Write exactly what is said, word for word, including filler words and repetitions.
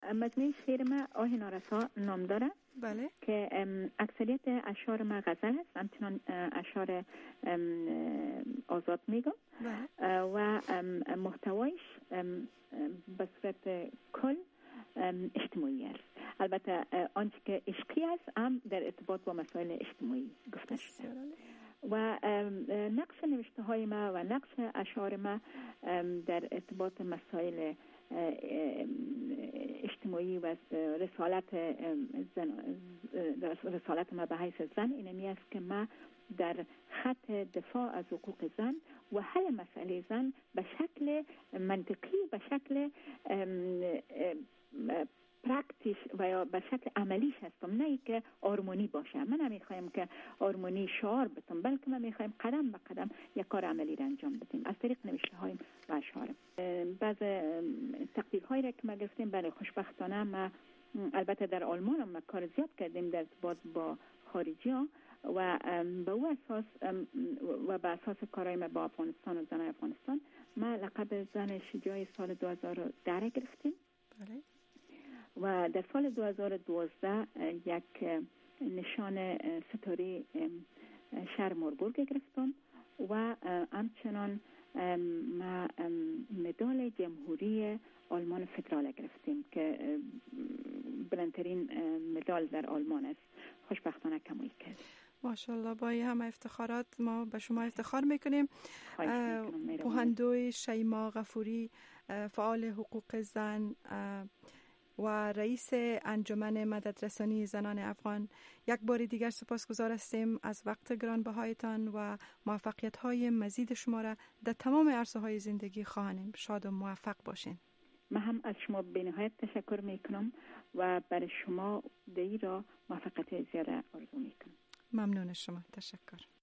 مجموعه شعر ما آه نارسا نام داره. بله. که اکثریت اشعار ما غزل است، همچنان اشعار آزاد میگم. بله. و محتوایش به صورت کل اجتماعی است. البته آنچه که عشقی است هم در ارتباط با مسائل اجتماعی گفته شده. و نقش نوشته های ما و نقش اشعار ما در ارتباط مسائل اجتماعی و رسالت زن، رسالت ما به حیث زن اینمی است که ما در خط دفاع از حقوق زن و حل مسئله زن به شکل منطقی، به شکل پرکتیش و یا به شکل عملیش هستم، نه ای که آرمانی باشه. من نمیخوایم که آرمانی شعار بتم، بلکه من میخوایم قدم به قدم یک کار عملی را انجام بدیم از طریق نوشته هایم و اشعار. بعض تقدیر هایی را که ما گرفتیم، برای خوشبختانه ما البته در آلمان هم کار زیاد کردیم در ارتباط با خارجی ها و به او اساس و به اساس کارهای ما با افغانستان و زن افغانستان ما لقب زن شجاع سال دو هزار و ده گرفتیم. بله. و در سال دو هزار و دوازده یک نشان ستاره شهر موربورگ گرفتم و همچنان ما مدال جمهوری آلمان فدرال گرفتیم که بلندترین مدال در آلمان است. خوشبختانه کمایی کرد. ماشاءالله. با این همه افتخارات ما به شما افتخار میکنیم. پوهندوی شیما غفوری، فعال حقوق زن و رئیس انجمن مددرسانی زنان افغان، یک بار دیگر سپاسگزار هستیم از وقت گرانبهایتان و موفقیت‌های مزید شما را در تمام عرصه‌های زندگی خواهانیم. شاد و موفق باشین. من هم از شما بی‌نهایت تشکر میکنم و برای شما در این راه موفقیت زیاده آرزو میکنم. ممنون شما. تشکر.